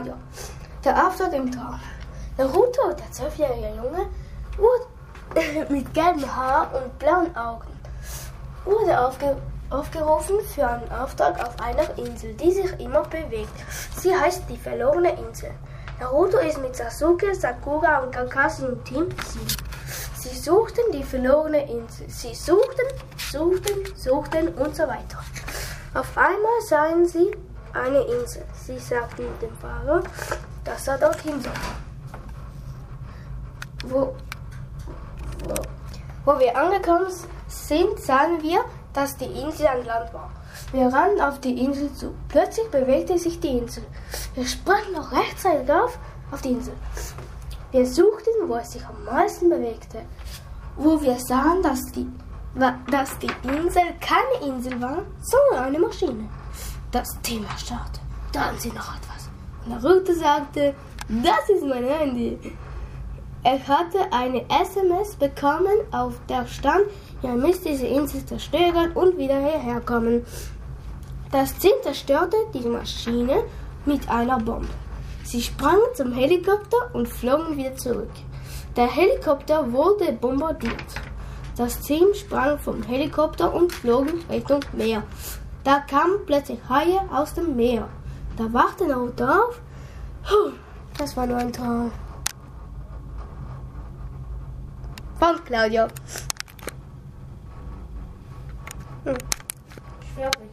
Claudia. Der Auftrag im Traum. Naruto, der 12-jährige Junge, wurde mit gelbem Haar und blauen Augen, wurde aufgerufen für einen Auftrag auf einer Insel, die sich immer bewegt. Sie heißt die verlorene Insel. Naruto ist mit Sasuke, Sakura und Kakashi im Team 7. Sie suchten die verlorene Insel. Sie suchten und so weiter. Auf einmal sahen sie eine Insel. Sie sagten dem Fahrer, dass er dorthin soll. Wo wir angekommen sind, sahen wir, dass die Insel ein Land war. Wir rannten auf die Insel zu. Plötzlich bewegte sich die Insel. Wir sprangen noch rechtzeitig auf die Insel. Wir suchten, wo es sich am meisten bewegte. Wo wir sahen, dass die Insel keine Insel war, sondern eine Maschine. Das Team erstarrte. Da haben sie noch etwas. Naruto sagte, das ist mein Handy. Er hatte eine SMS bekommen, auf der stand, ihr müsst diese Insel zerstören und wieder hierher kommen. Das Team zerstörte die Maschine mit einer Bombe. Sie sprangen zum Helikopter und flogen wieder zurück. Der Helikopter wurde bombardiert. Das Team sprang vom Helikopter und flog Richtung Meer. Da kamen plötzlich Haie aus dem Meer. Da wachte Naruto auf. Das war nur ein Traum. Von Claudia. Schwierig.